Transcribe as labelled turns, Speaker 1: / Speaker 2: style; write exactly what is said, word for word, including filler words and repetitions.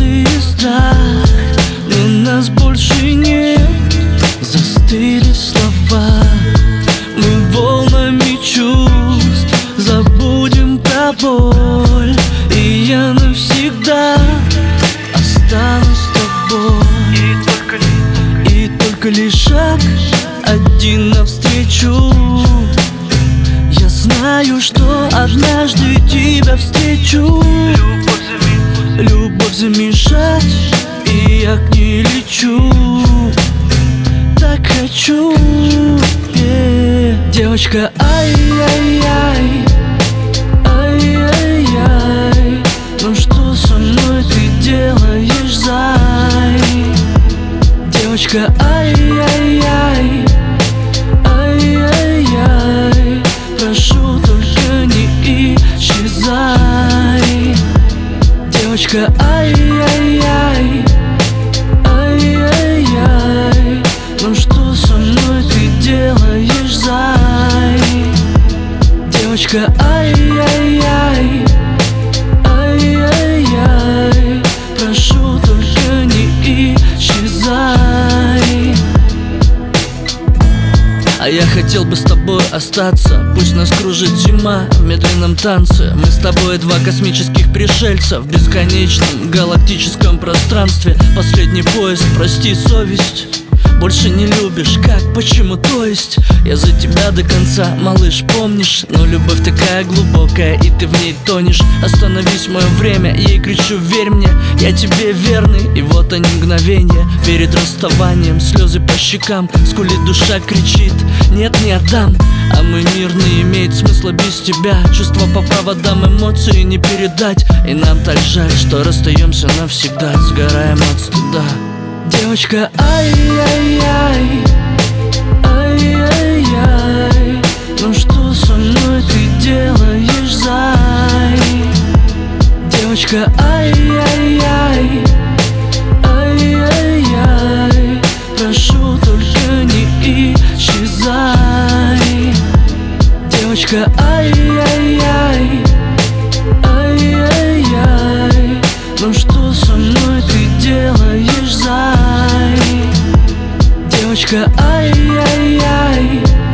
Speaker 1: эмоции и страх, но нас больше нет. Застыли слова, мы волнами чувств забудем про боль, и я навсегда останусь с тобой. И только, и только лишь шаг один навстречу. Я знаю, что однажды тебя встречу. Любовь замешать, и я к ней лечу. Так хочу, yeah. Девочка, ай-яй-яй, ай-яй-яй, ну что со мной ты делаешь, зай? Девочка, ай-яй-яй, ай-яй-яй, прошу, только не исчезай. Девочка, ай-яй-яй, ай-яй-яй, ну что со мной ты делаешь, зай? Девочка, ай-яй-яй, ай-яй-яй, прошу, только не исчезай. А я хотел бы с тобой остаться, пусть нас кружит зима в медленном танце. Мы с тобой два космических пришельца в бесконечном галактическом пространстве. Последний поезд, прости, совесть. Больше не любишь, как, почему, то есть? Я за тебя до конца, малыш, помнишь? Но любовь такая глубокая, и ты в ней тонешь. Остановись, мое время, ей кричу, верь мне, я тебе верный. И вот они мгновения перед расставанием, слезы по щекам, скулит душа, кричит, нет, не отдам. А мой мир не имеет смысла без тебя. Чувства по проводам, эмоции не передать. И нам так жаль, что расстаемся навсегда, сгораем от стыда. Девочка, ай-яй-яй, ай-яй-яй, ну что со мной ты делаешь, зай? Девочка, ай-яй-яй, ай-яй-яй, прошу, только не исчезай. Девочка, ай-яй-яй, ай-яй-яй, ну что со мной ты делаешь, зай? Девочка, ай-яй-яй,